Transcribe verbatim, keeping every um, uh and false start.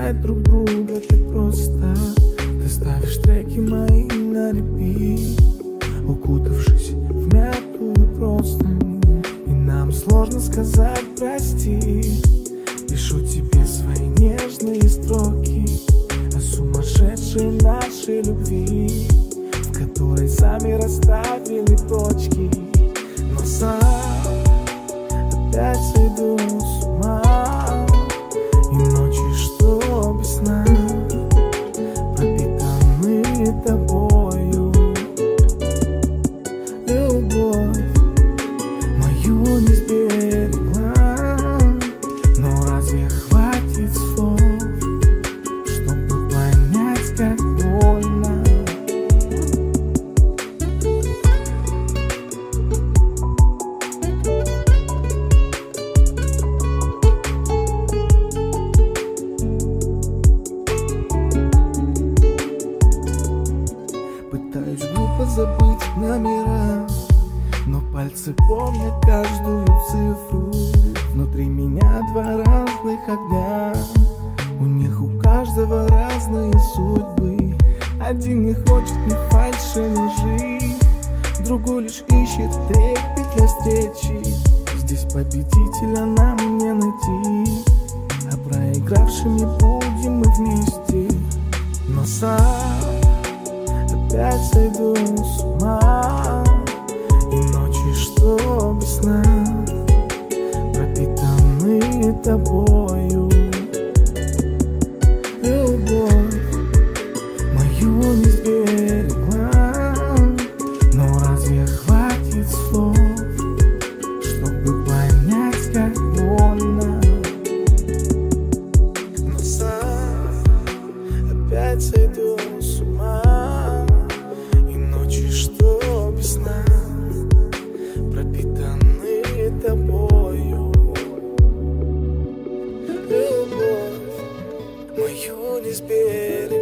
понять друг друга так просто. Ты ставишь треки мои на репит, укутавшись в мятую простынь, и нам сложно сказать прости. Пишу тебе свои нежные строки о сумасшедшей нашей любви, в которой сами расставили точки. Но сам опять сойду с ума, и ночи, что без сна, пропитаны тобою. Любовь мою не сберегла, но разве хватит слов, чтобы понять, как больно? Пытаюсь глупо забыть номера, но пальцы помнят каждую цифру. Внутри меня два разных огня, у них у каждого разные судьбы. Один не хочет ни фальши, ни лжи, другой лишь ищет трепет для встречи. Здесь победителя нам не найти, а проигравшими будем мы вместе. Но сам опять сойду с ума, и ночи, что без сна, пропитаны тобою. Любовь мою не сберегла, но разве хватит слов, чтобы понять, как больно? Но сам опять сойду с ума, и ночи, что без сна, пропитаны тобою. Любовь мою не сберегла,